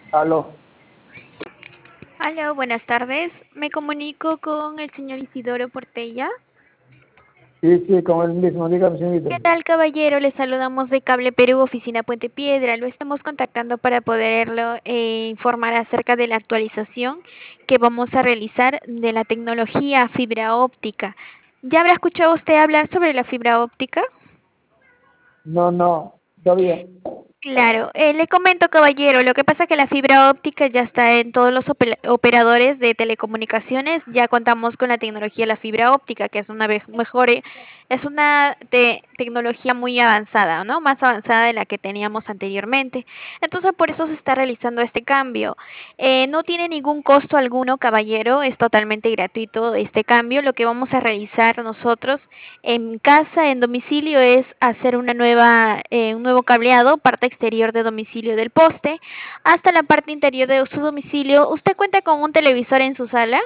Aló. Hola, buenas tardes. Me comunico con el señor Isidoro Portella. Sí, sí, con el mismo, dígame, señorita. ¿Qué tal, caballero? Le saludamos de Cable Perú, oficina Puente Piedra. Lo estamos contactando para poderlo informar acerca de la actualización que vamos a realizar de la tecnología fibra óptica. ¿Ya habrá escuchado usted hablar sobre la fibra óptica? No, no, todavía. Claro, le comento, caballero, lo que pasa es que la fibra óptica ya está en todos los operadores de telecomunicaciones, ya contamos con la tecnología de la fibra óptica, que es una mejor, es una tecnología muy avanzada, ¿no? Más avanzada de la que teníamos anteriormente. Entonces, por eso se está realizando este cambio. No tiene ningún costo alguno, caballero, es totalmente gratuito este cambio. Lo que vamos a realizar nosotros en casa, en domicilio, es hacer un nuevo cableado, parte exterior de domicilio del poste, hasta la parte interior de su domicilio. ¿Usted cuenta con un televisor en su sala?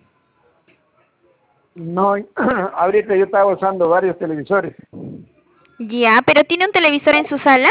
No, ahorita yo estaba usando varios televisores. Ya, pero ¿tiene un televisor en su sala?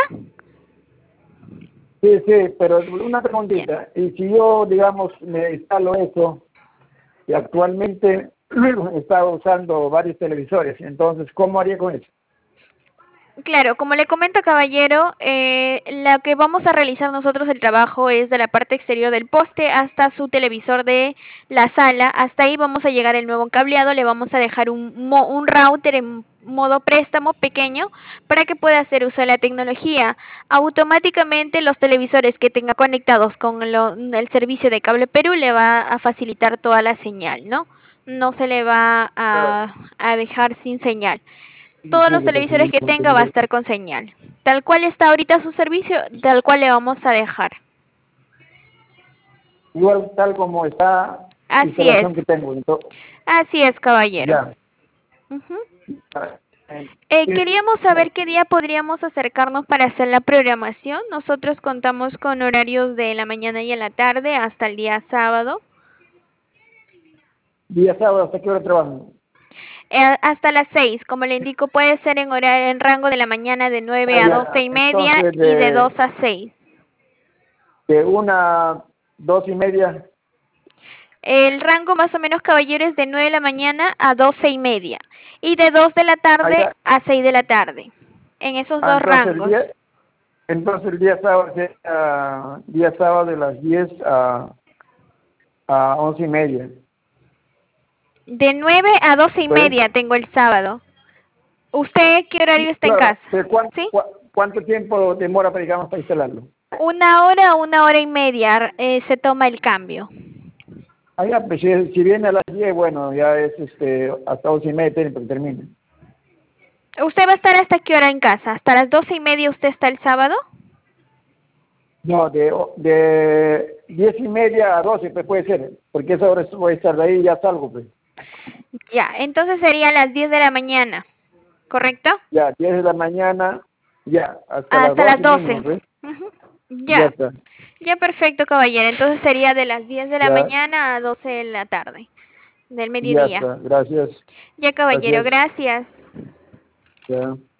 Sí, sí, pero una Ya. preguntita. Y si yo, digamos, me instalo eso, y actualmente estaba usando varios televisores, entonces, ¿cómo haría con eso? Claro, como le comento, caballero, lo que vamos a realizar nosotros el trabajo es de la parte exterior del poste hasta su televisor de la sala. Hasta ahí vamos a llegar el nuevo cableado. Le vamos a dejar un router en modo préstamo pequeño para que pueda hacer uso de la tecnología. Automáticamente los televisores que tenga conectados con el servicio de Cable Perú le va a facilitar toda la señal, ¿no? No se le va Claro. a dejar sin señal. Sí, Todos sí, los que te televisores sigo que tenga va a estar con señal. Tal cual está ahorita su servicio, tal cual le vamos a dejar. igual tal como está la Así es. instalación que tengo. Entonces, Así es, caballero. ya. Ujú. Eh, Queríamos saber qué día podríamos acercarnos para hacer la programación. Nosotros contamos con horarios de la mañana y en la tarde hasta el día sábado. Día sábado, ¿hasta qué hora trabajan? Hasta las 6, como le indico, puede ser en horario en rango de la mañana de 9 Ah, a 12 ya. y media Entonces, y de 2 a 6. de una, 2:30. El rango más o menos, caballero, es de 9 de la mañana a 12 y media y de 2 de la tarde Allá. a 6 de la tarde. En esos Ah, dos rangos. entonces el día sábado, día sábado de las 10 a 11:30. De 9 a 12 y ¿Pues? media tengo el sábado. ¿Usted qué horario Sí, está en claro. casa? Pero ¿Sí? ¿cuánto tiempo demora para, digamos, para instalarlo? Una hora y media se toma el cambio. Allá, pues si viene a las 10, bueno, ya es hasta 11:30 tiene para que termine. ¿Usted va a estar hasta qué hora en casa? ¿Hasta las 12 y media usted está el sábado? No, de 10:30 a 12, pues puede ser, porque esa hora voy a estar de ahí y ya salgo, pues. Ya, entonces sería a las 10 de la mañana, ¿correcto? Ya, 10 de la mañana, ya, hasta las Hasta las 12 mínimo, 12. pues. Ujú. Ya Ya. está. Ya, perfecto, caballero. Entonces sería de las 10 de la Ya, mañana a 12 de la tarde, del ya mediodía. está. Gracias. Ya, caballero, Gracias. gracias. Ya.